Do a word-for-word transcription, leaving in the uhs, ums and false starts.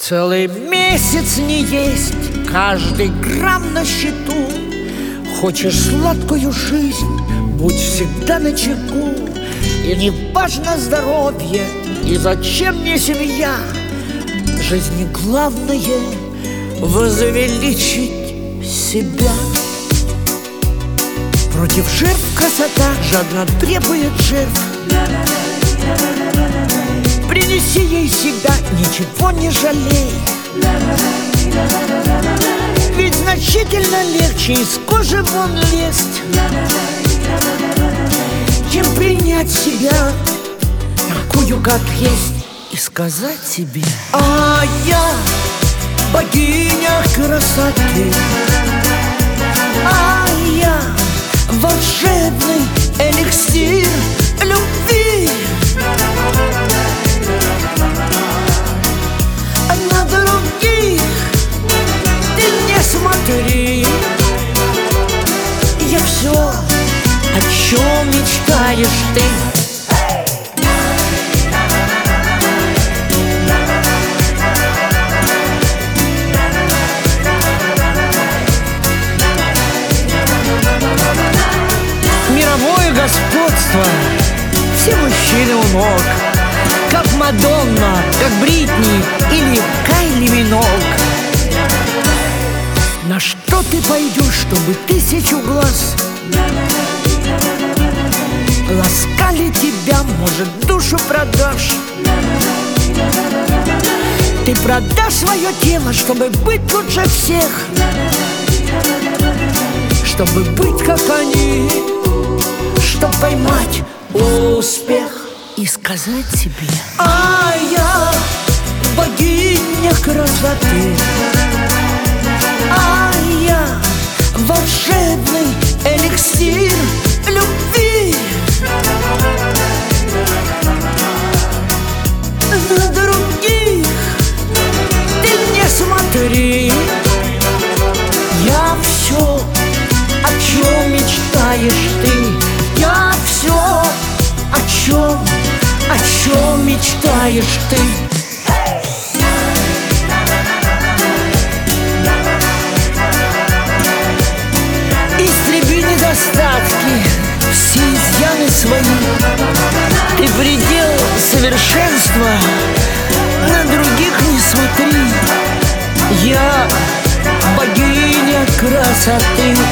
Целый месяц не есть, каждый грамм на счету. Хочешь сладкую жизнь, будь всегда начеку. И не важно здоровье, и зачем мне семья. Жизни главное — возвеличить себя. Против жертв красота жадно требует жертв. Принеси ей всегда, ничего не жалей. Ведь значительно легче из кожи вон лезть, чем принять себя такую, как есть, и сказать себе: а я богиня красоты, а я волшебный эликсир любви. На других ты не смотри. Я все, о чем мечтаешь ты. Мировое господство, все мужчины у ног, как Мадонна, как Бритни или Кайли Миног. На что ты пойдешь, чтобы тысячу глаз ласкали тебя, может, душу продашь? Ты продашь свое тело, чтобы быть лучше всех, чтобы быть как они, чтобы поймать успех и сказать себе: а я богиня красоты, а я волшебный эликсир любви. На других ты не смотри. Я все, о чем мечтаешь ты. Я все, о чем, о чем мечтаешь ты. Истреби недостатки, все изъяны свои. Ты предел совершенства, на других не смотри. Я богиня красоты.